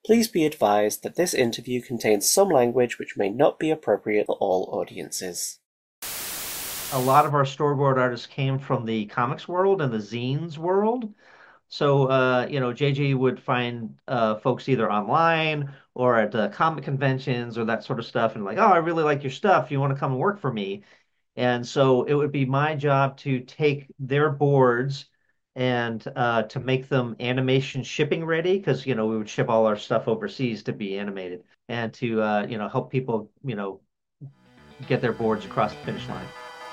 Please be advised that this interview contains some language which may not be appropriate for all audiences. A lot of our storyboard artists came from the comics world and the zines world. So, JJ would find folks either online or at comic conventions or that sort of stuff, and like, oh, I really like your stuff. You want to come and work for me? And so it would be my job to take their boards and to make them animation shipping ready, because we would ship all our stuff overseas to be animated, and to help people get their boards across the finish line.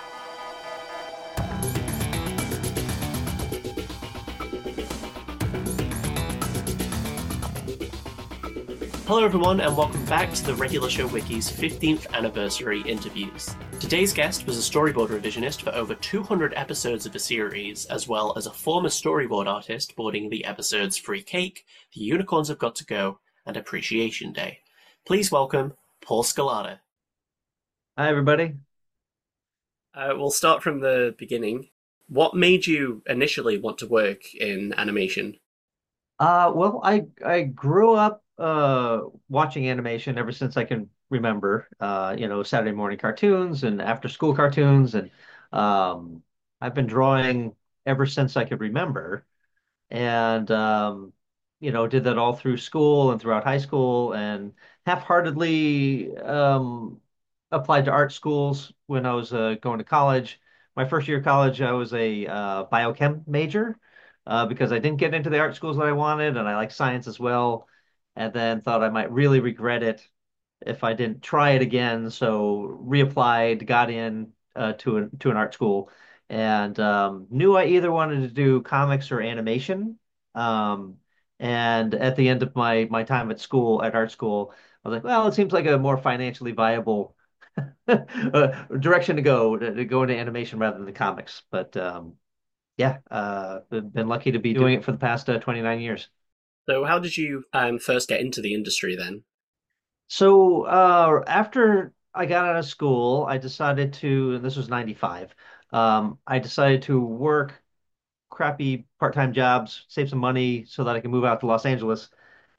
Hello everyone and welcome back to the Regular Show Wiki's 15th anniversary interviews. Today's guest was a storyboard revisionist for over 200 episodes of the series, as well as a former storyboard artist boarding the episodes Free Cake, The Unicorns Have Got to Go, and Appreciation Day. Please welcome Paul Scalata. Hi, everybody. We'll start from the beginning. What made you initially want to work in animation? Well, I grew up watching animation ever since I can remember. Saturday morning cartoons and after school cartoons, and um, I've been drawing ever since I could remember. And did that all through school and throughout high school, and half-heartedly applied to art schools when I was going to college. My first year of college, I was a biochem major because I didn't get into the art schools that I wanted, and I like science as well. And then thought I might really regret it if I didn't try it again. So reapplied, got in to an art school, and knew I either wanted to do comics or animation. Um, and at the end of my time at school, at art school, I was like, well, it seems like a more financially viable direction to go into animation rather than the comics. But yeah, been lucky to be doing it for the past 29 years. So how did you first get into the industry then? So after I got out of school, I decided to, and this was 95, I decided to work crappy part-time jobs, save some money so that I can move out to Los Angeles.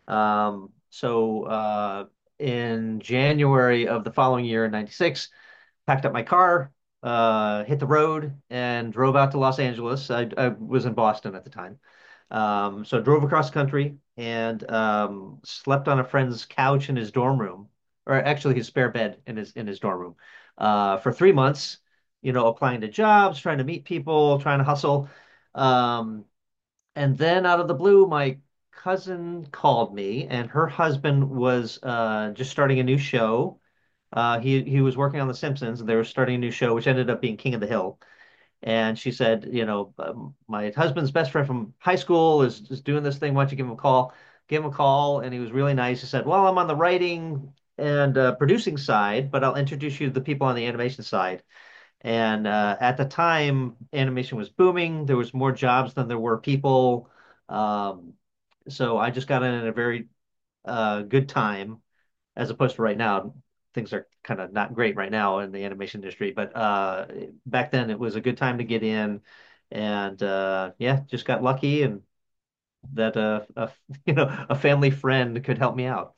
So in January of the following year, in 96, packed up my car, hit the road, and drove out to Los Angeles. I was in Boston at the time. So I drove across the country and slept on a friend's couch in his dorm room, or actually his spare bed in his dorm room, for 3 months. Applying to jobs, trying to meet people, trying to hustle. Um, and then out of the blue, my cousin called me, and her husband was just starting a new show. He was working on The Simpsons, and they were starting a new show, which ended up being King of the Hill. And she said, my husband's best friend from high school is doing this thing. Why don't you give him a call? Give him a call, and he was really nice. He said, well, I'm on the writing and producing side, but I'll introduce you to the people on the animation side. And at the time, animation was booming. There was more jobs than there were people. Um, so I just got in at a very good time, as opposed to right now. Things are kind of not great right now in the animation industry, but back then it was a good time to get in, and yeah, just got lucky, and that a family friend could help me out.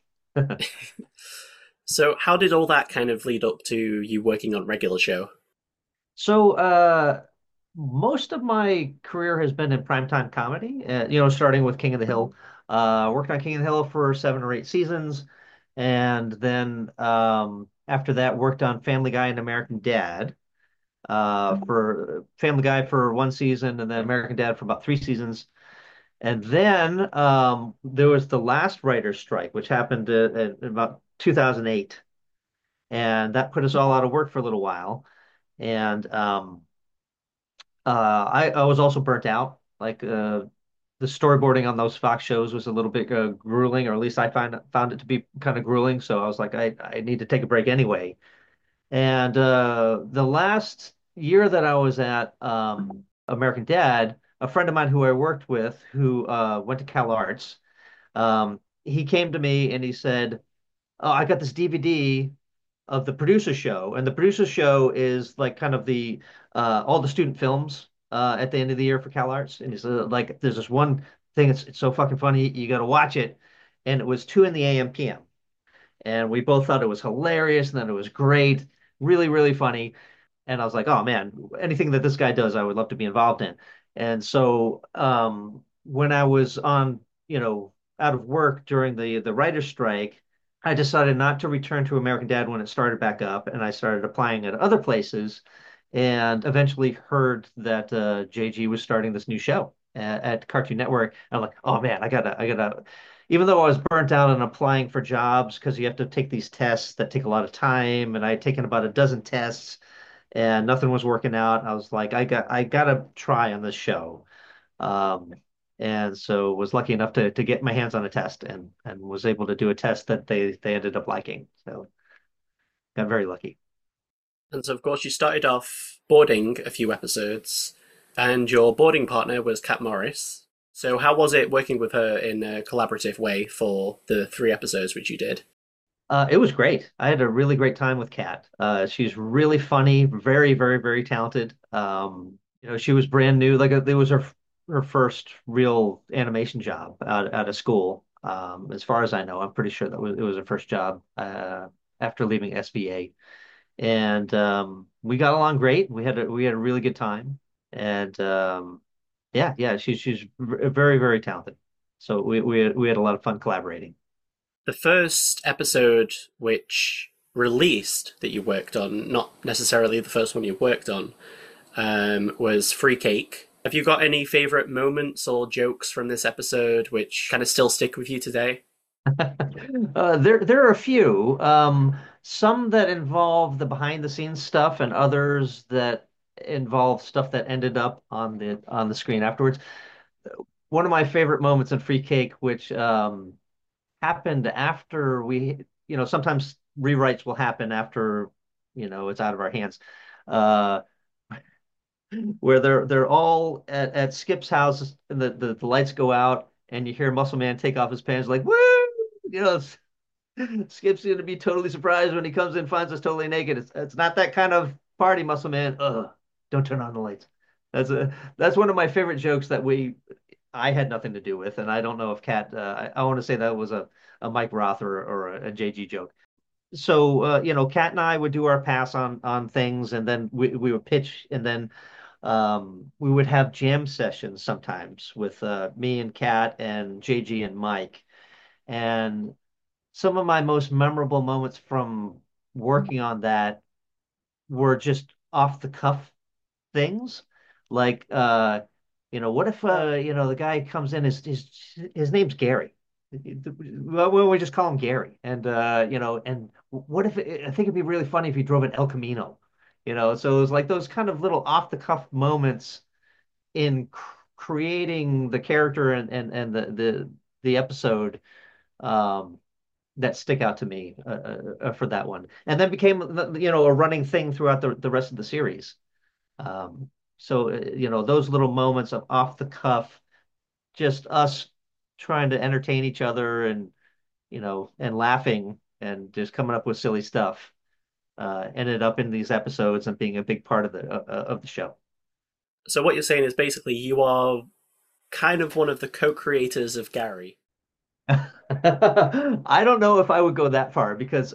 So how did all that kind of lead up to you working on Regular Show? So most of my career has been in primetime comedy, starting with King of the Hill. Worked on King of the Hill for 7 or 8 seasons, and then after that worked on Family Guy and American Dad. For Family Guy for 1 season, and then American Dad for about 3 seasons. And then there was the last writer's strike, which happened in about 2008, and that put us all out of work for a little while. And I was also burnt out. Like the storyboarding on those Fox shows was a little bit grueling, or at least I found it to be kind of grueling. So I was like, I need to take a break anyway. And the last year that I was at American Dad, a friend of mine who I worked with, who went to Cal Arts, he came to me and he said, "Oh, I got this DVD of the producer show, and the producer show is like kind of the all the student films at the end of the year for Cal Arts." And he said, like, there's this one thing, it's so fucking funny, you got to watch it. and it was 2 in the AM PM. And we both thought it was hilarious and that it was great, really, really funny. And I was like, oh man, anything that this guy does, I would love to be involved in. And so when I was on, out of work during the writer's strike, I decided not to return to American Dad when it started back up, and I started applying at other places, and eventually heard that JG was starting this new show at Cartoon Network. And I'm like, oh man, I gotta. Even though I was burnt out on applying for jobs because you have to take these tests that take a lot of time, and I had taken about a dozen tests and nothing was working out. I was like, I gotta try on this show. Um, and so was lucky enough to get my hands on a test and was able to do a test that they ended up liking. So got very lucky. And so, of course, you started off boarding a few episodes, and your boarding partner was Kat Morris. So, how was it working with her in a collaborative way for the 3 episodes which you did? It was great. I had a really great time with Kat. She's really funny, very, very, very talented. She was brand new. Like it was her first real animation job out of school. As far as I know, I'm pretty sure it was her first job after leaving SVA. And we got along great. We had a really good time. And yeah, she's very, very talented. So we had a lot of fun collaborating. The first episode which released that you worked on, not necessarily the first one you worked on, was Free Cake. Have you got any favorite moments or jokes from this episode which kind of still stick with you today? There are a few, some that involve the behind the scenes stuff, and others that involve stuff that ended up on the screen afterwards. One of my favorite moments in Free Cake, which happened after sometimes rewrites will happen after it's out of our hands. Uh, where they're all at Skip's house and the lights go out and you hear Muscle Man take off his pants like woo, you know Skip's gonna be totally surprised when he comes in, finds us totally naked. It's not that kind of party, Muscle Man. Ugh, don't turn on the lights. That's one of my favorite jokes that I had nothing to do with, and I don't know if Kat. I want to say that was a Mike Roth or a JG joke. So Kat and I would do our pass on things, and then we would pitch, and then we would have jam sessions sometimes with me and Kat and JG and Mike. And some of my most memorable moments from working on that were just off the cuff things. Like what if the guy comes in, his name's Gary. Well, we just call him Gary. And and what if I think it'd be really funny if he drove an El Camino, so it was like those kind of little off the cuff moments in creating the character and the episode um that stick out to me for that one, and then became a running thing throughout the rest of the series. So those little moments of off the cuff, just us trying to entertain each other and laughing and just coming up with silly stuff, ended up in these episodes and being a big part of the show. So, what you're saying is basically you are kind of one of the co creators of Gary. I don't know if I would go that far because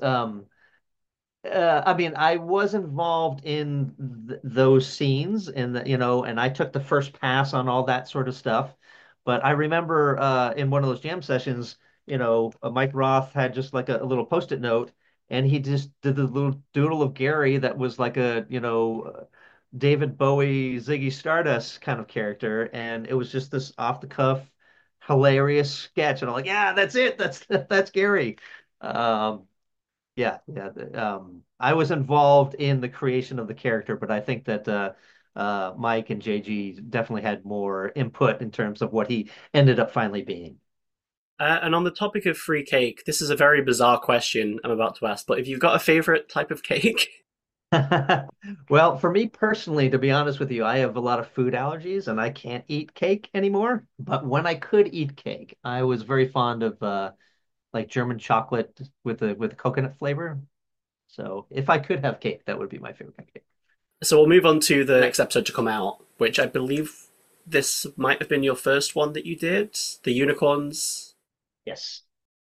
I mean, I was involved in th those scenes and and I took the first pass on all that sort of stuff. But I remember in one of those jam sessions, Mike Roth had just like a little post-it note, and he just did the little doodle of Gary that was like David Bowie, Ziggy Stardust kind of character, and it was just this off the cuff, hilarious sketch. And I'm like, yeah, that's it. That's Gary. Um, yeah. I was involved in the creation of the character, but I think that Mike and JG definitely had more input in terms of what he ended up finally being. And on the topic of free cake, this is a very bizarre question I'm about to ask, but have you got a favorite type of cake? Well, for me personally, to be honest with you, I have a lot of food allergies and I can't eat cake anymore. But when I could eat cake, I was very fond of like German chocolate with a coconut flavor. So if I could have cake, that would be my favorite kind of cake. So we'll move on to the next episode to come out, which I believe this might have been your first one that you did, the unicorns. Yes.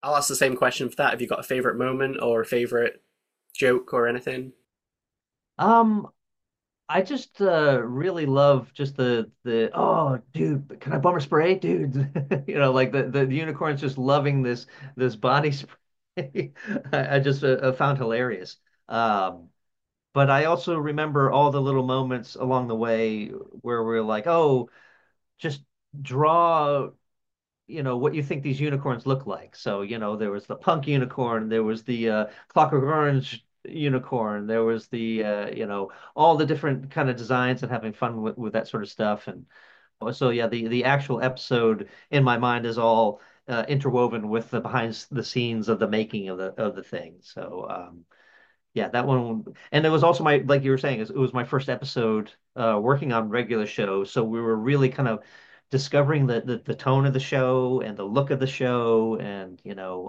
I'll ask the same question for that. Have you got a favorite moment or a favorite joke or anything? Um, I just really love just the oh dude, can I bummer spray, dude? Like the unicorns just loving this body spray. I just found hilarious. Um, but I also remember all the little moments along the way where we're like, oh, just draw what you think these unicorns look like. So, there was the punk unicorn, there was the Clockwork Orange unicorn, there was the all the different kind of designs and having fun with that sort of stuff. And so yeah, the actual episode in my mind is all interwoven with the behind the scenes of the making of the thing. So yeah, that one, and it was also my, like you were saying, it was my first episode working on regular shows, so we were really kind of discovering the tone of the show and the look of the show, and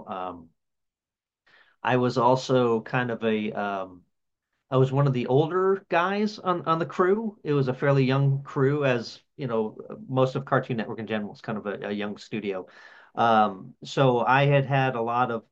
I was also kind of I was one of the older guys on the crew. It was a fairly young crew, as most of Cartoon Network in general is kind of a young studio. So I had had a lot of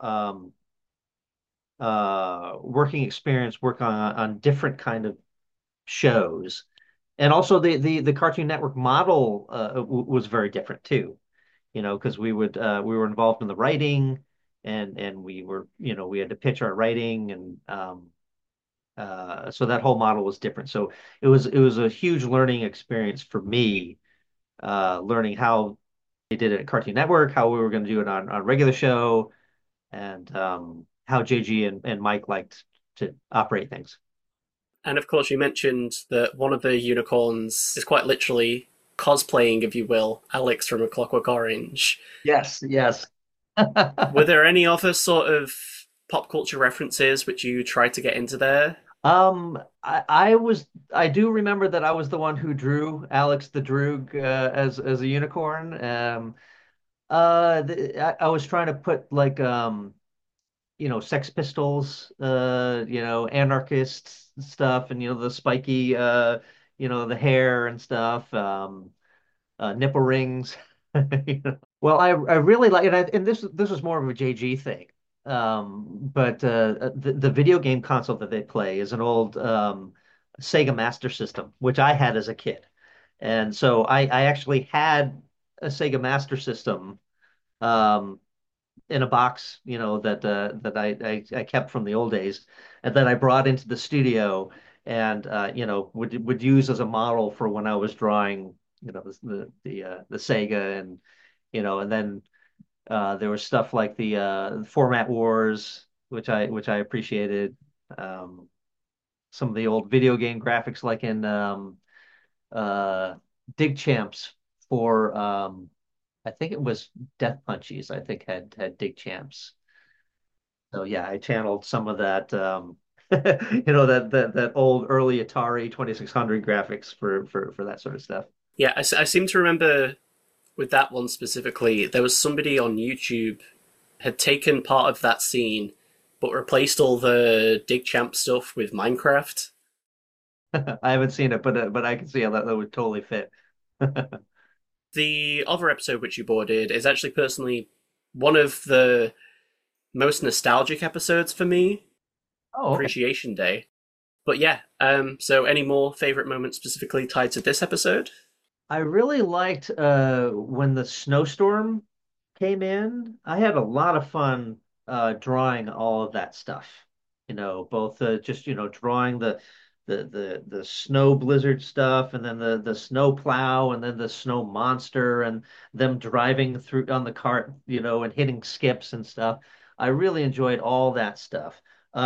working experience work on different kind of shows, and also the Cartoon Network model was very different too. Because we were involved in the writing, and we were we had to pitch our writing, and so that whole model was different. So it was a huge learning experience for me, learning how they did it at Cartoon Network, how we were going to do it on regular show, and how JG and Mike liked to operate things. And of course, you mentioned that one of the unicorns is quite literally cosplaying, if you will, Alex from A Clockwork Orange. Yes, yes. Were there any other sort of pop culture references which you tried to get into there? I do remember that I was the one who drew Alex the Droog as a unicorn. I was trying to put like Sex Pistols, anarchist stuff, and the spiky, the hair and stuff, nipple rings. Well, I really like, and this was more of a JG thing. But the video game console that they play is an old Sega Master System, which I had as a kid, and so I actually had a Sega Master System um, in a box, that I kept from the old days, and then I brought into the studio, and would use as a model for when I was drawing, the Sega, and and then there was stuff like the Format Wars, which I appreciated. Um, some of the old video game graphics, like in uh, Dig Champs for I think it was Death Punchies. I think had Dig Champs. So yeah, I channeled some of that. That old early Atari 2600 graphics for that sort of stuff. Yeah, I seem to remember with that one specifically, there was somebody on YouTube had taken part of that scene but replaced all the Dig Champ stuff with Minecraft. I haven't seen it, but I can see how that would totally fit. The other episode which you boarded is actually personally one of the most nostalgic episodes for me, Oh, okay. Appreciation Day. But yeah, so any more favorite moments specifically tied to this episode? I really liked when the snowstorm came in. I had a lot of fun drawing all of that stuff. Both just drawing the snow blizzard stuff, and then the snow plow, and then the snow monster, and them driving through on the cart, and hitting skips and stuff. I really enjoyed all that stuff.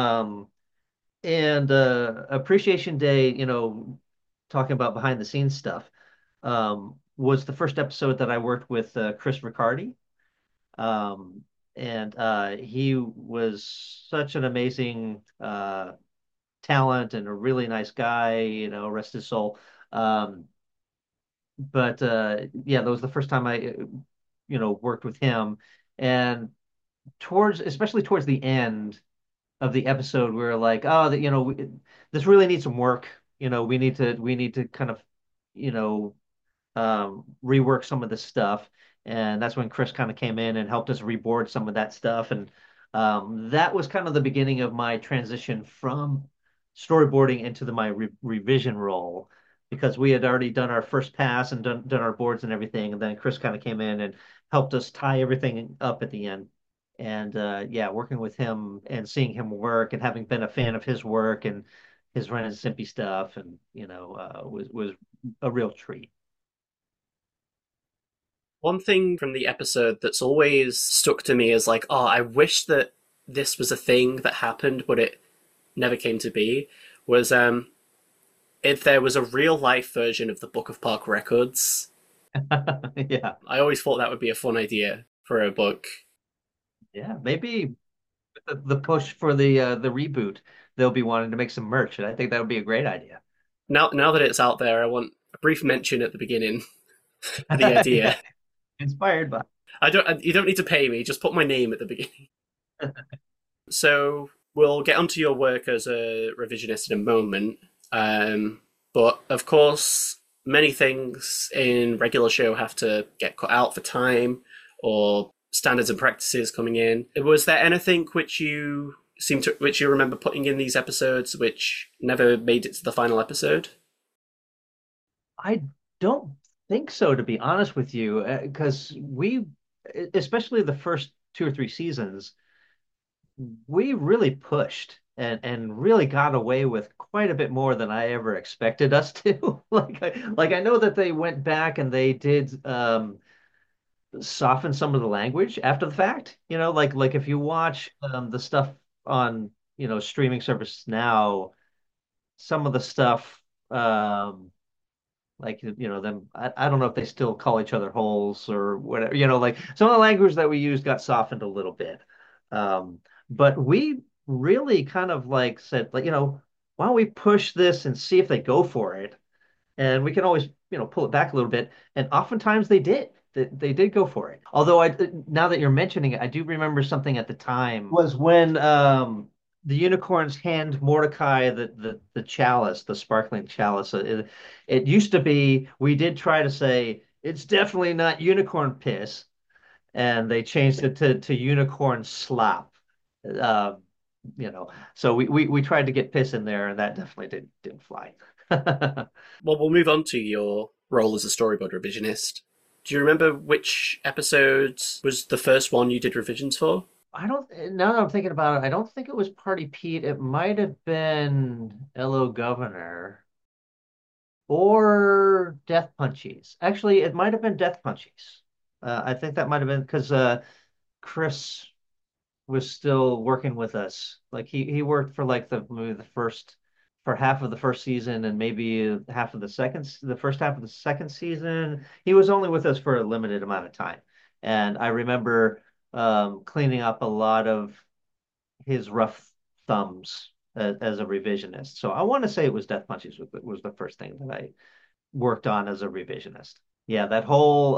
And Appreciation Day, talking about behind the scenes stuff, was the first episode that I worked with Chris Riccardi. Um, and He was such an amazing talent and a really nice guy, rest his soul. Um, but Yeah, that was the first time I, worked with him. And especially towards the end of the episode, we were like, oh, this really needs some work. We need to kind of, rework some of this stuff. And that's when Chris kind of came in and helped us reboard some of that stuff. And that was kind of the beginning of my transition from storyboarding into my revision role because we had already done our first pass and done our boards and everything. And then Chris kind of came in and helped us tie everything up at the end. And yeah, working with him and seeing him work and having been a fan of his work and his Ren and Stimpy stuff, and was a real treat. One thing from the episode that's always stuck to me is like, oh, I wish that this was a thing that happened, but it never came to be. Was if there was a real life version of the Book of Park Records. Yeah, I always thought that would be a fun idea for a book. yeah, maybe the push for the reboot, they'll be wanting to make some merch, and I think that would be a great idea. Now that it's out there, I want a brief mention at the beginning for the Yeah, idea. inspired by. You don't need to pay me. Just put my name at the beginning. So we'll get onto your work as a revisionist in a moment. But of course, many things in regular show have to get cut out for time or standards and practices coming in. Was there anything which you remember putting in these episodes which never made it to the final episode? I don't think so, to be honest with you, because especially the first 2 or 3 seasons, we really pushed and really got away with quite a bit more than I ever expected us to. Like I know that they went back and they did soften some of the language after the fact. Like if you watch the stuff on streaming services now, some of the stuff like them I don't know if they still call each other holes or whatever, like some of the language that we used got softened a little bit. But we really kind of like said, like, why don't we push this and see if they go for it, and we can always pull it back a little bit, and oftentimes they did. They did go for it. Although now that you're mentioning it, I do remember something at the time was when the unicorns hand Mordecai the chalice, the sparkling chalice. It used to be, we did try to say it's definitely not unicorn piss, and they changed it to unicorn slop. Uh, so we tried to get piss in there, and that definitely didn't fly. Well, we'll move on to your role as a storyboard revisionist. Do you remember which episode was the first one you did revisions for? I don't, now that I'm thinking about it, I don't think it was Party Pete. It might have been Hello Governor or Death Punchies. Actually, it might have been Death Punchies. I think that might have been because Chris was still working with us. Like he worked for like maybe the first for half of the first season and maybe half of the first half of the second season. He was only with us for a limited amount of time. And I remember cleaning up a lot of his rough thumbs as a revisionist. So I want to say it was Death Punches was the first thing that I worked on as a revisionist. Yeah, that whole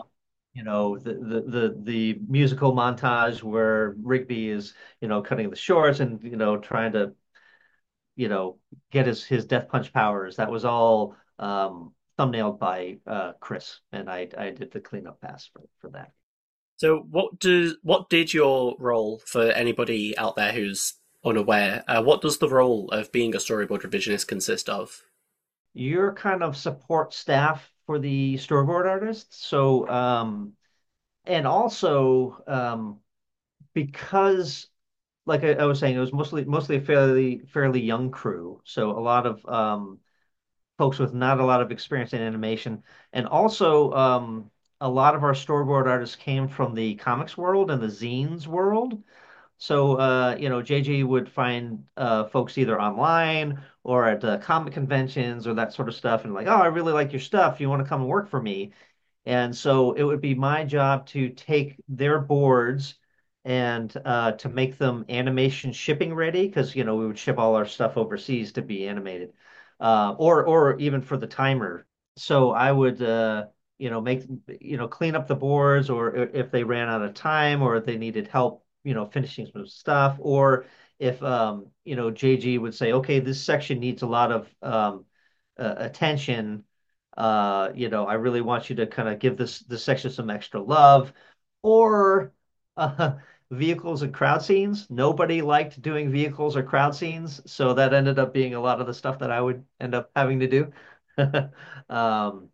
the musical montage where Rigby is cutting the shorts and trying to get his death punch powers. That was all thumbnailed by Chris, and I did the cleanup pass for that. So, what did your role for anybody out there who's unaware? What does the role of being a storyboard revisionist consist of? You're kind of support staff for the storyboard artists, so and also because like I was saying, it was mostly a fairly young crew, so a lot of folks with not a lot of experience in animation, and also a lot of our storyboard artists came from the comics world and the zines world. So JG would find folks either online or at comic conventions or that sort of stuff, and like, oh, I really like your stuff. You want to come and work for me? And so it would be my job to take their boards and to make them animation shipping ready because we would ship all our stuff overseas to be animated, or even for the timer. So I would make clean up the boards, or if they ran out of time, or if they needed help finishing some stuff, or if JG would say, okay, this section needs a lot of attention, I really want you to kind of give this section some extra love, or uh, vehicles and crowd scenes. Nobody liked doing vehicles or crowd scenes, so that ended up being a lot of the stuff that I would end up having to do. Um,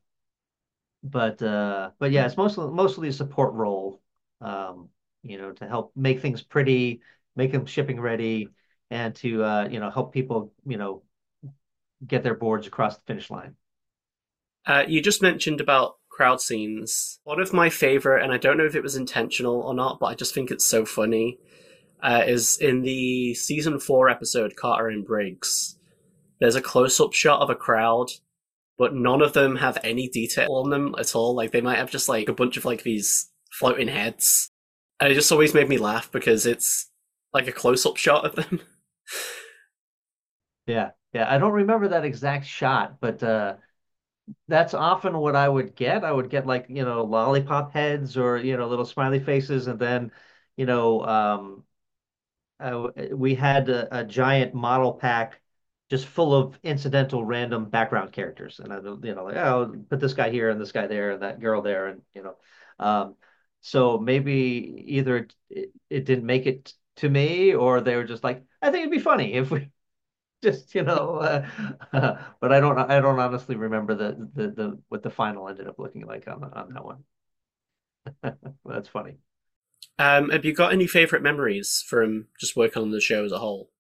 but yeah, it's mostly a support role, to help make things pretty, make them shipping ready, and to help people get their boards across the finish line. You just mentioned about crowd scenes. One of my favorite, and I don't know if it was intentional or not, but I just think it's so funny, is in the season 4 episode Carter and Briggs. There's a close up shot of a crowd, but none of them have any detail on them at all. Like they might have just like a bunch of like these floating heads. And it just always made me laugh because it's like a close up shot of them. Yeah, yeah, I don't remember that exact shot, but that's often what I would get. I would get like, lollipop heads or, little smiley faces. And then, you know, we had a giant model pack just full of incidental random background characters. And like, oh, put this guy here and this guy there and that girl there. Um, so maybe either it didn't make it to me, or they were just like, I think it'd be funny if we just, but I don't honestly remember the what the final ended up looking like on that one. That's funny. Have you got any favorite memories from just working on the show as a whole?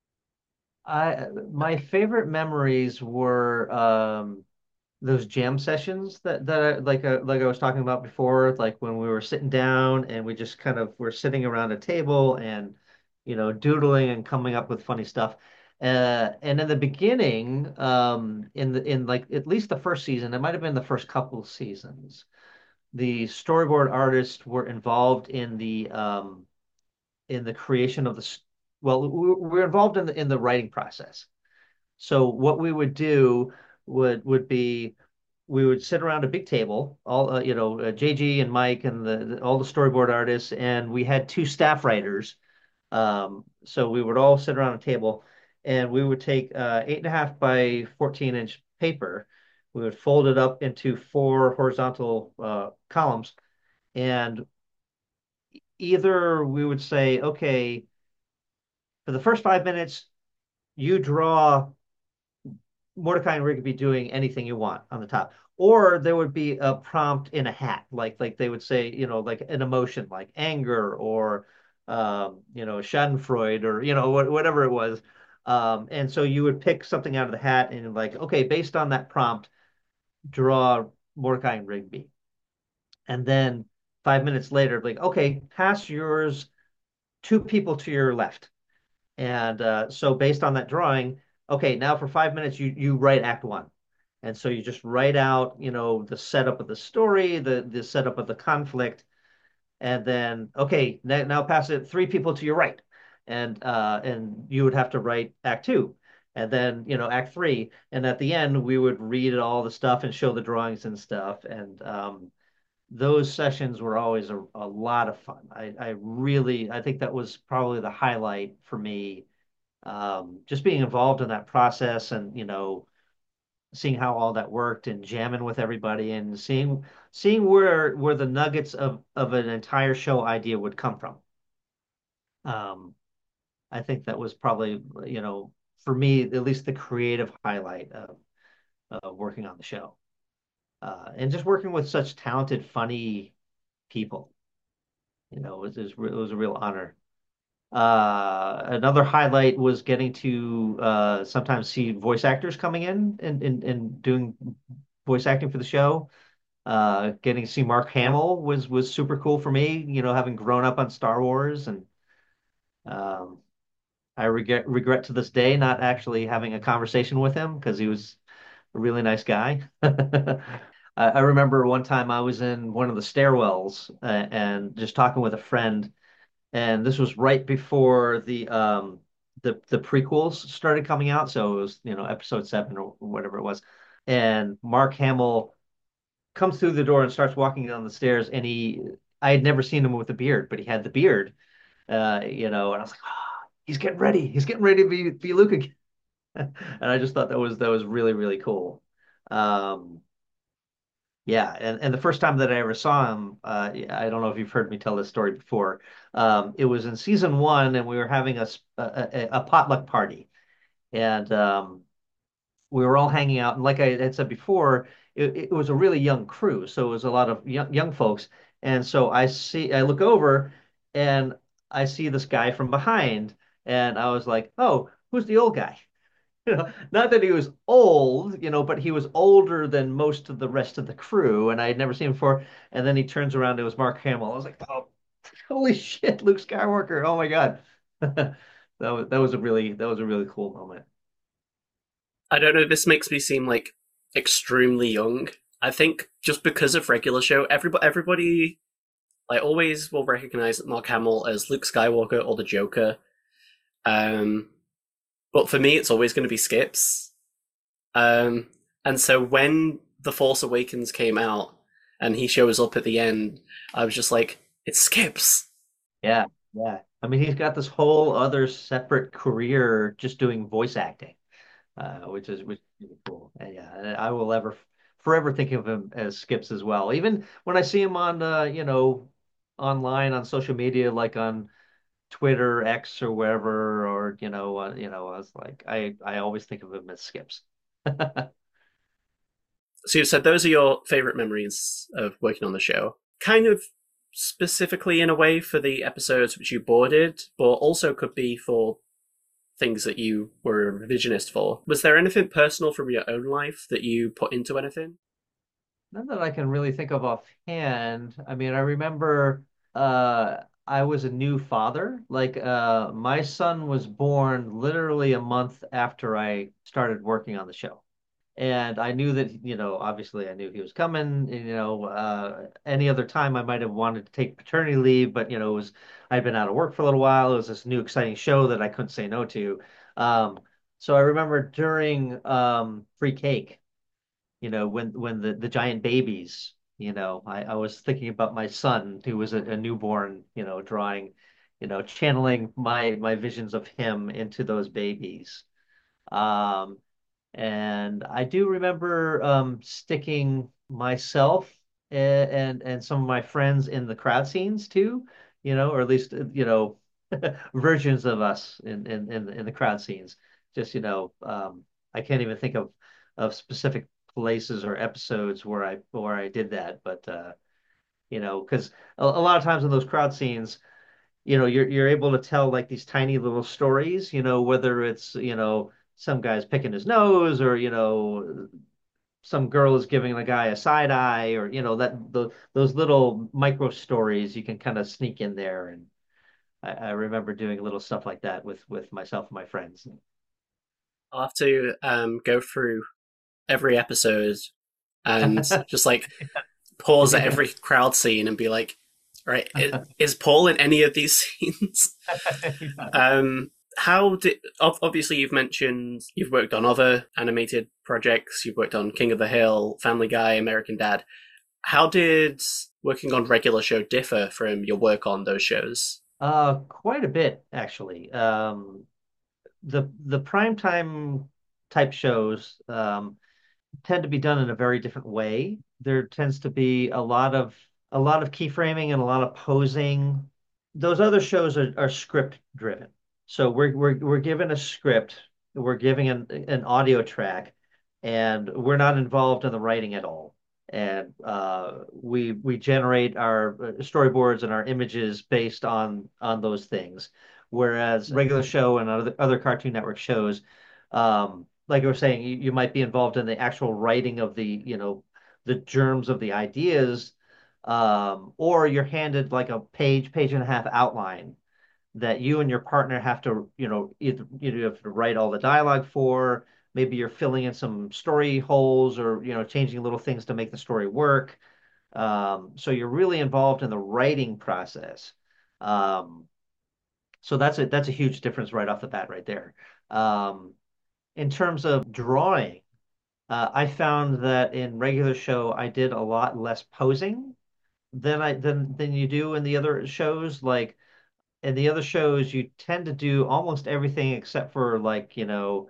My favorite memories were those jam sessions like I was talking about before, like when we were sitting down and we just kind of were sitting around a table and doodling and coming up with funny stuff. And in the beginning, in like at least the first season, it might have been the first couple of seasons, the storyboard artists were involved in the creation of well, we're involved in the writing process. So what we would do would be we would sit around a big table, all JG and Mike and all the storyboard artists, and we had two staff writers. So we would all sit around a table, and we would take 8.5 by 14-inch paper. We would fold it up into four horizontal columns, and either we would say, okay, for the first 5 minutes, you draw Mordecai and Rigby doing anything you want on the top. Or there would be a prompt in a hat, like they would say, like an emotion like anger or Schadenfreude or whatever it was. And so you would pick something out of the hat and like, okay, based on that prompt, draw Mordecai and Rigby. And then 5 minutes later, like, okay, pass yours two people to your left. And so based on that drawing, okay, now for 5 minutes you write act one. And so you just write out, the setup of the story, the setup of the conflict, and then okay, now pass it three people to your right. And you would have to write act two. And then, act three. And at the end, we would read all the stuff and show the drawings and stuff. And those sessions were always a lot of fun. I think that was probably the highlight for me, just being involved in that process and seeing how all that worked and jamming with everybody and seeing where the nuggets of an entire show idea would come from. Um, I think that was probably for me at least the creative highlight of working on the show, and just working with such talented, funny people. It was a real honor. Another highlight was getting to sometimes see voice actors coming in and doing voice acting for the show. Getting to see Mark Hamill was super cool for me, having grown up on Star Wars. And um, I regret to this day not actually having a conversation with him because he was a really nice guy. I remember one time I was in one of the stairwells and just talking with a friend, and this was right before the prequels started coming out, so it was episode 7 or whatever it was. And Mark Hamill comes through the door and starts walking down the stairs, and I had never seen him with a beard, but he had the beard, and I was like, oh, he's getting ready to be Luke again. And I just thought that was really really cool. Um, Yeah, and the first time that I ever saw him, I don't know if you've heard me tell this story before. It was in season one, and we were having a potluck party, and we were all hanging out. And like I had said before, it was a really young crew, so it was a lot of young folks. And so I look over, and I see this guy from behind, and I was like, "Oh, who's the old guy?" Not that he was old, but he was older than most of the rest of the crew, and I had never seen him before. And then he turns around, it was Mark Hamill. I was like, "Oh, holy shit, Luke Skywalker! Oh my God!" That was a really cool moment. I don't know. This makes me seem like extremely young. I think just because of regular show, everybody like always will recognize Mark Hamill as Luke Skywalker or the Joker. Um, but for me, it's always going to be Skips. Um, and so when The Force Awakens came out and he shows up at the end, I was just like, it's Skips. Yeah, yeah. I mean, he's got this whole other separate career just doing voice acting, which is really cool. And yeah, and I will ever forever think of him as Skips as well. Even when I see him on, online on social media, like on Twitter, X, or wherever, or I was like, I always think of him as Skips. So you said those are your favorite memories of working on the show. Kind of specifically in a way for the episodes which you boarded, but also could be for things that you were a revisionist for. Was there anything personal from your own life that you put into anything? None that I can really think of offhand. I mean, I remember I was a new father. Like my son was born literally a month after I started working on the show. And I knew that, obviously I knew he was coming. Any other time I might have wanted to take paternity leave, but I'd been out of work for a little while. It was this new exciting show that I couldn't say no to. Um, so I remember during Free Cake, when the giant babies, I was thinking about my son who was a newborn, drawing, channeling my visions of him into those babies. Um, and I do remember sticking myself and some of my friends in the crowd scenes too, or at least versions of us in the crowd scenes. Just I can't even think of specific places or episodes where I did that, but because a lot of times in those crowd scenes, you're able to tell like these tiny little stories, whether it's, some guy's picking his nose or, some girl is giving the guy a side eye or, those little micro stories you can kind of sneak in there. And I remember doing little stuff like that with myself and my friends. I'll have to go through every episode and just like pause at Yeah. every crowd scene and be like, right, is Paul in any of these scenes? How did obviously you've mentioned you've worked on other animated projects, you've worked on King of the Hill, Family Guy, American Dad. How did working on regular show differ from your work on those shows? Quite a bit actually. The primetime type shows, tend to be done in a very different way. There tends to be a lot of keyframing and a lot of posing. Those other shows are script driven. So we're given a script, we're giving an audio track, and we're not involved in the writing at all. And we generate our storyboards and our images based on those things. Whereas regular show and other Cartoon Network shows, like I was saying, you might be involved in the actual writing of the germs of the ideas, or you're handed like a page and a half outline that you and your partner have to, either you have to write all the dialogue for. Maybe you're filling in some story holes or changing little things to make the story work. So you're really involved in the writing process. Um, so that's a huge difference right off the bat right there. Um, in terms of drawing, I found that in regular show I did a lot less posing than you do in the other shows. Like in the other shows, you tend to do almost everything except for like,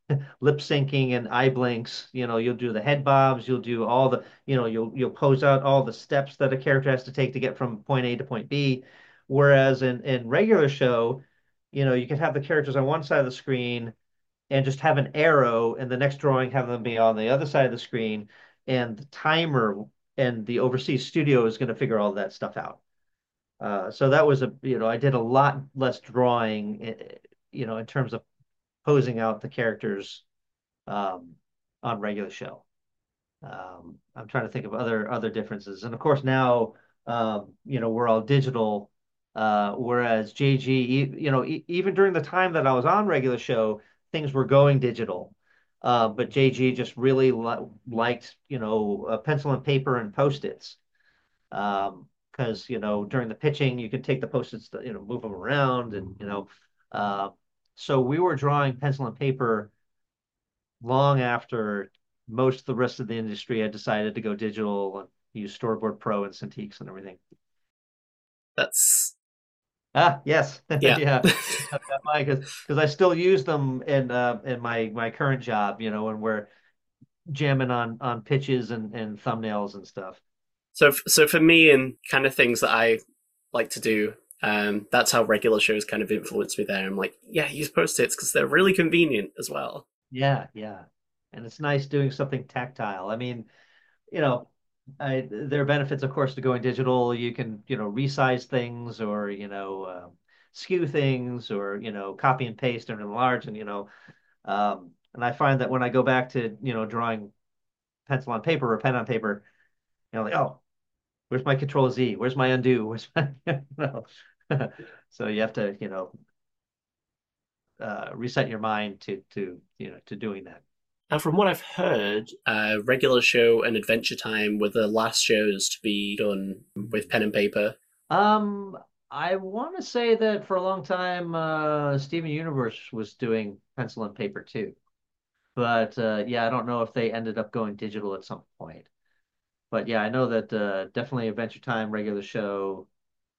lip syncing and eye blinks. You'll do the head bobs, you'll do all the, you'll pose out all the steps that a character has to take to get from point A to point B. Whereas in regular show, you can have the characters on one side of the screen and just have an arrow, and the next drawing have them be on the other side of the screen, and the timer and the overseas studio is going to figure all that stuff out. So that was I did a lot less drawing, in terms of posing out the characters um, on regular show. I'm trying to think of other differences, and of course now, we're all digital. Whereas JG, even during the time that I was on regular show, things were going digital. But JG just really liked, pencil and paper and post-its. Because, during the pitching, you could take the post-its, move them around, and uh, so we were drawing pencil and paper long after most of the rest of the industry had decided to go digital and use Storyboard Pro and Cintiqs and everything. That's Ah, yes, yeah. yeah, because I still use them in my current job, when we're jamming on pitches and thumbnails and stuff. So for me and kind of things that I like to do, that's how regular shows kind of influenced me there. I'm like, yeah, use post-its because they're really convenient as well. Yeah, yeah, and it's nice doing something tactile. I mean, you know, there are benefits, of course, to going digital. You can, resize things or, skew things or, copy and paste and enlarge and I find that when I go back to, drawing pencil on paper or pen on paper, like, oh, where's my control Z? Where's my undo? Where's my, so you have to, reset your mind to doing that. And from what I've heard, regular show and Adventure Time were the last shows to be done with pen and paper. Um, I want to say that for a long time, Steven Universe was doing pencil and paper too. But yeah, I don't know if they ended up going digital at some point. But yeah, I know that definitely Adventure Time, regular show,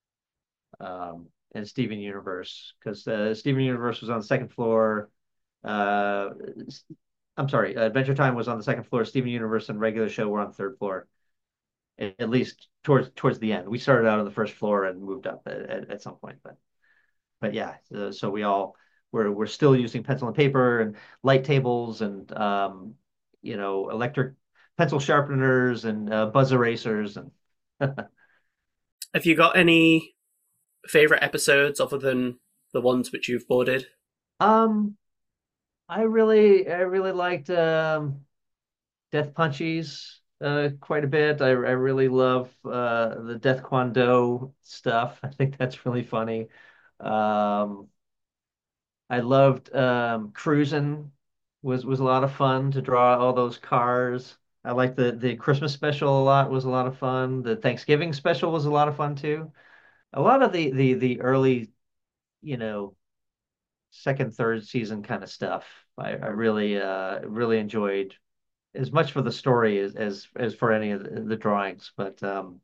and Steven Universe, because Steven Universe was on the second floor. Uh, I'm sorry, Adventure Time was on the second floor. Steven Universe and regular show were on the third floor, at least towards the end. We started out on the first floor and moved up at some point, but yeah, so we're still using pencil and paper and light tables and electric pencil sharpeners and buzz erasers and Have you got any favorite episodes other than the ones which you've boarded? um I really liked Death Punchies quite a bit. I really love the Death Kwon Do stuff. I think that's really funny. Um I loved Cruisin' was a lot of fun to draw all those cars. I liked the Christmas special a lot, was a lot of fun. The Thanksgiving special was a lot of fun too. A lot of the early, you know, second, third season kind of stuff. I really enjoyed as much for the story as for any of the drawings. But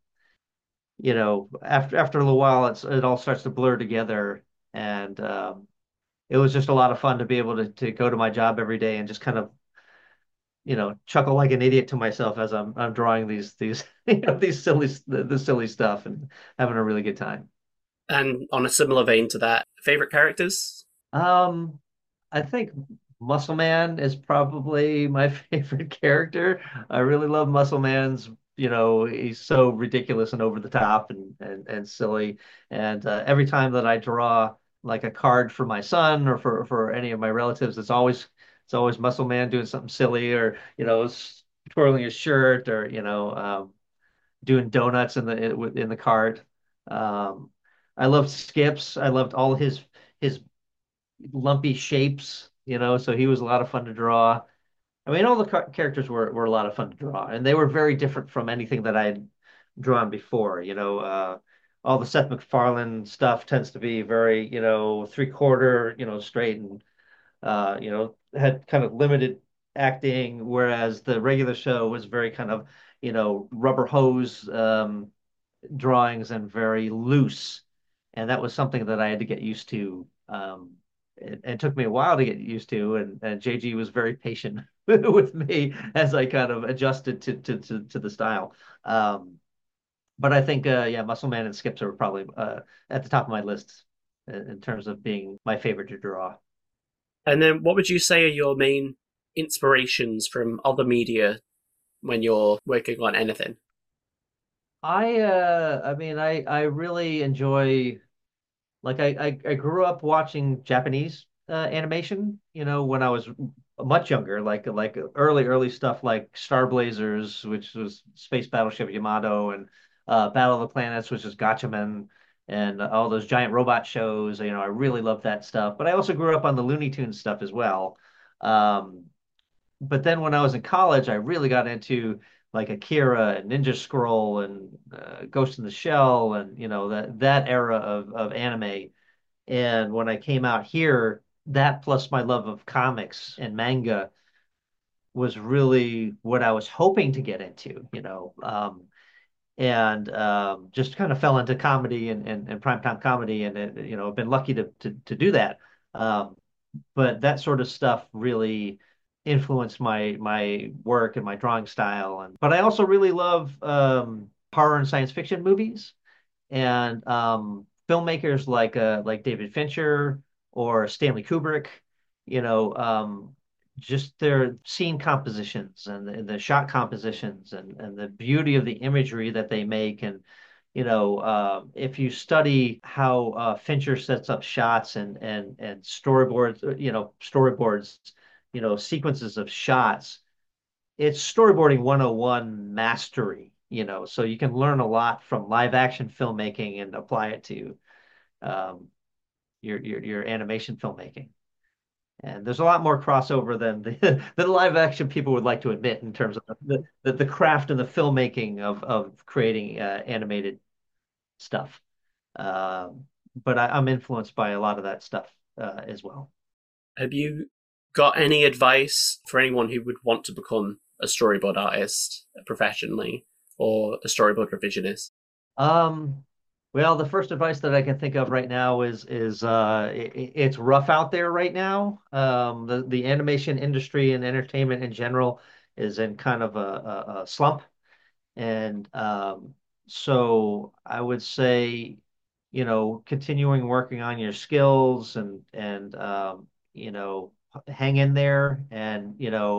after a little while it all starts to blur together, and it was just a lot of fun to be able to go to my job every day and just kind of, chuckle like an idiot to myself as I'm drawing these these the silly stuff and having a really good time. And on a similar vein to that, favorite characters? Um, I think Muscle Man is probably my favorite character. I really love Muscle Man's, he's so ridiculous and over the top and silly. And every time that I draw like a card for my son or for any of my relatives, it's always Muscle Man doing something silly or, twirling his shirt or, doing donuts in the cart. Um, I loved Skips. I loved all his lumpy shapes, so he was a lot of fun to draw. I mean, all the characters were a lot of fun to draw, and they were very different from anything that I had drawn before. All the Seth MacFarlane stuff tends to be very, three-quarter, straight and had kind of limited acting, whereas the regular show was very kind of, rubber hose drawings and very loose. And that was something that I had to get used to. it took me a while to get used to, and JG was very patient with me as I kind of adjusted to the style. Um, but I think yeah, Muscle Man and Skips are probably at the top of my list in terms of being my favorite to draw. And then, what would you say are your main inspirations from other media when you're working on anything? I mean I really enjoy like I grew up watching Japanese animation, when I was much younger, like early stuff like Star Blazers, which was Space Battleship Yamato, and Battle of the Planets, which is Gatchaman, and all those giant robot shows. I really love that stuff. But I also grew up on the Looney Tunes stuff as well. Um, but then when I was in college, I really got into like Akira and Ninja Scroll and Ghost in the Shell, and that era of anime. And when I came out here, that plus my love of comics and manga was really what I was hoping to get into. And just kind of fell into comedy and primetime comedy, and I've been lucky to do that. Um, but that sort of stuff really influenced my work and my drawing style. But I also really love horror and science fiction movies and filmmakers like David Fincher or Stanley Kubrick, you know, um, just their scene compositions and the shot compositions and the beauty of the imagery that they make. And if you study how Fincher sets up shots and storyboards, storyboards, sequences of shots, it's storyboarding 101 mastery, so you can learn a lot from live action filmmaking and apply it to um, your animation filmmaking. And there's a lot more crossover than the live action people would like to admit in terms of the craft and the filmmaking of creating animated stuff. But I'm influenced by a lot of that stuff as well. Have you got any advice for anyone who would want to become a storyboard artist professionally or a storyboard revisionist? Um, well, the first advice that I can think of right now is it's rough out there right now. The animation industry and entertainment in general is in kind of a slump, and so I would say, continuing working on your skills and hang in there and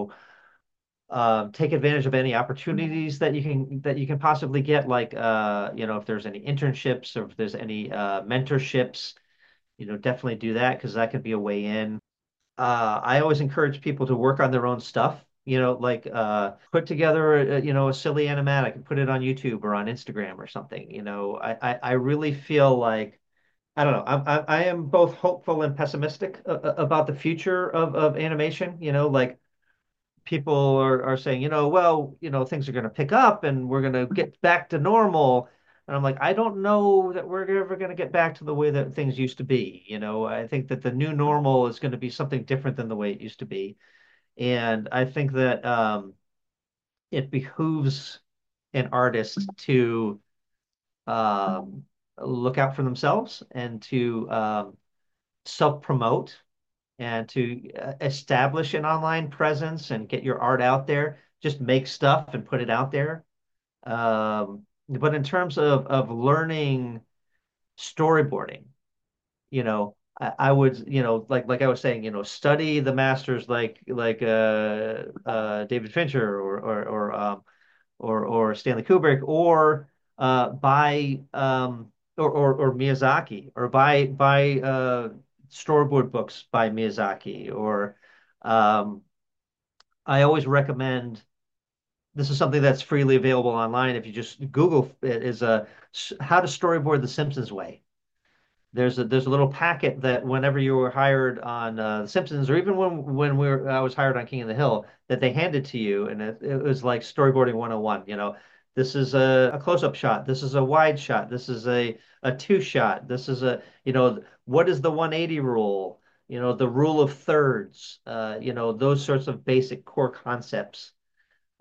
take advantage of any opportunities that you can possibly get, like if there's any internships or if there's any mentorships, definitely do that because that could be a way in. I always encourage people to work on their own stuff. Like put together a silly animatic and put it on YouTube or on Instagram or something. I really feel like I don't know. I am both hopeful and pessimistic about the future of animation. Like people are saying, well, things are going to pick up and we're going to get back to normal. And I'm like, I don't know that we're ever going to get back to the way that things used to be. I think that the new normal is going to be something different than the way it used to be. And I think that it behooves an artist to look out for themselves and to self-promote and to establish an online presence and get your art out there. Just make stuff and put it out there. But in terms of learning storyboarding, I would, like I was saying, study the masters like David Fincher or Stanley Kubrick, or buy or Miyazaki, or buy storyboard books by Miyazaki, or um, I always recommend, this is something that's freely available online. If you just Google it, is how to storyboard The Simpsons way. There's a little packet that whenever you were hired on The Simpsons, or even when I was hired on King of the Hill, that they handed to you, and it was like storyboarding 101. This is a close-up shot. This is a wide shot. This is a two shot. This is what is the 180 rule? The rule of thirds. Those sorts of basic core concepts.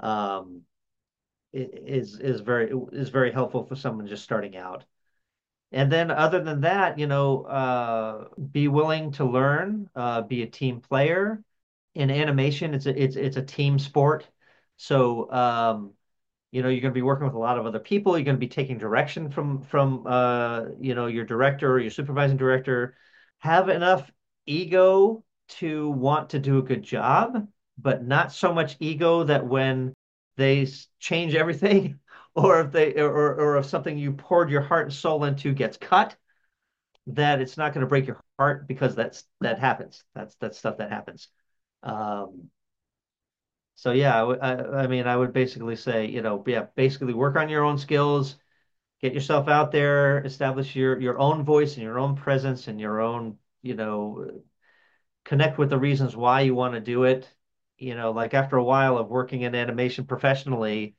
Um, is very helpful for someone just starting out. And then other than that, be willing to learn, be a team player. In animation, it's a team sport. So you're going to be working with a lot of other people. You're going to be taking direction from your director or your supervising director. Have enough ego to want to do a good job, but not so much ego that when they change everything, or if something you poured your heart and soul into gets cut, that it's not going to break your heart, because that happens. That's stuff that happens. Um, so yeah, I mean, I would basically say, yeah, basically work on your own skills, get yourself out there, establish your own voice and your own presence and your own, connect with the reasons why you want to do it. Like after a while of working in animation professionally,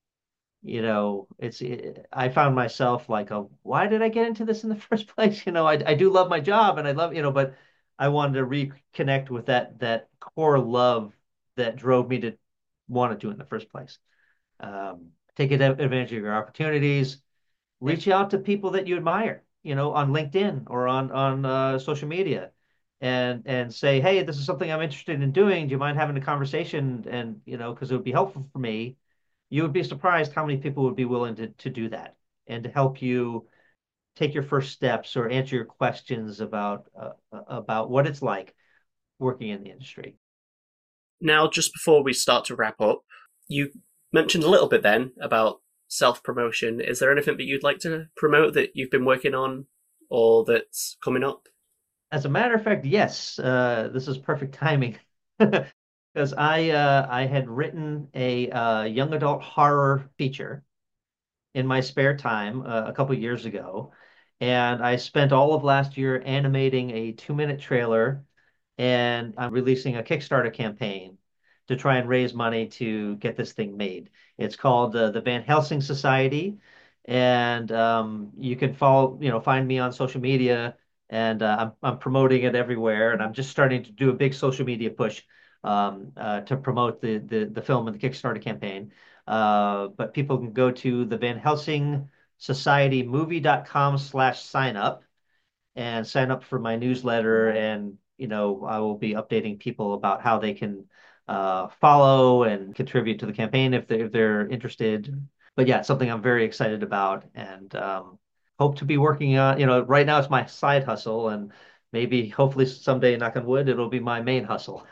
I found myself like, why did I get into this in the first place? I do love my job and I love, but I wanted to reconnect with that core love that drove me to want to do it in the first place. Take advantage of your opportunities, Yeah. reach out to people that you admire, on LinkedIn or on social media, and say, hey, this is something I'm interested in doing. Do you mind having a conversation? And because it would be helpful for me. You would be surprised how many people would be willing to do that and to help you take your first steps or answer your questions about what it's like working in the industry. Now, just before we start to wrap up, you mentioned a little bit then about self promotion. Is there anything that you'd like to promote that you've been working on or that's coming up? As a matter of fact, yes, this is perfect timing because I had written a young adult horror feature in my spare time a couple years ago, and I spent all of last year animating a 2-minute trailer, and I'm releasing a Kickstarter campaign to try and raise money to get this thing made. It's called the Van Helsing Society, and you can find me on social media, and I'm promoting it everywhere, and I'm just starting to do a big social media push to promote the film and the Kickstarter campaign. But people can go to the Van Helsing Society movie.com/sign up and sign up for my newsletter. And, I will be updating people about how they can follow and contribute to the campaign if they're interested. But yeah, it's something I'm very excited about and hope to be working on. Right now it's my side hustle, and maybe hopefully someday, knock on wood, it'll be my main hustle.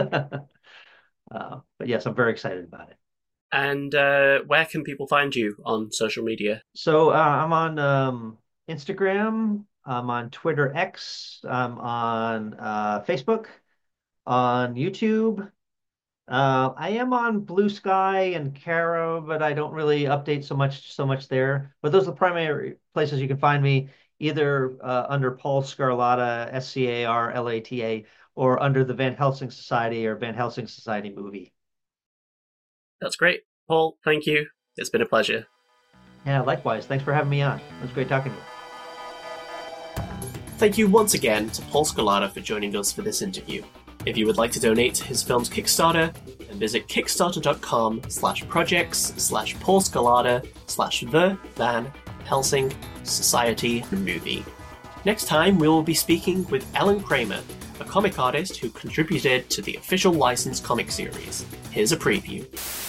But yes, I'm very excited about it. And where can people find you on social media? So I'm on Instagram, I'm on Twitter X, I'm on Facebook, on YouTube. I am on Blue Sky and Cara, but I don't really update so much there. But those are the primary places you can find me, either under Paul Scarlatta, Scarlata, or under the Van Helsing Society or Van Helsing Society movie. That's great. Paul, thank you. It's been a pleasure. Yeah, likewise. Thanks for having me on. It was great talking to you. Thank you once again to Paul Scolada for joining us for this interview. If you would like to donate to his film's Kickstarter, then visit kickstarter.com/projects/Paul Scolada/The Van Helsing Society movie. Next time, we will be speaking with Ellen Kramer, a comic artist who contributed to the official licensed comic series. Here's a preview.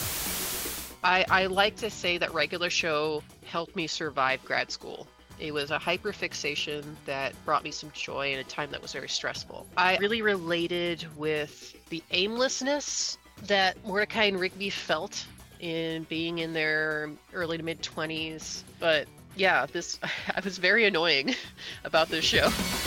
I like to say that Regular Show helped me survive grad school. It was a hyperfixation that brought me some joy in a time that was very stressful. I really related with the aimlessness that Mordecai and Rigby felt in being in their early to mid-20s. But yeah, I was very annoying about this show.